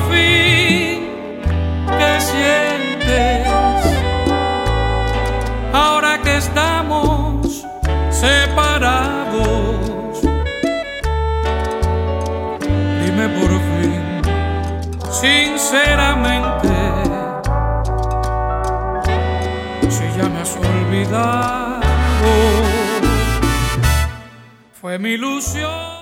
fin, ¿qué sientes ahora que estamos separados? Dime por fin, sinceramente, si ya me has olvidado. Fue mi ilusión.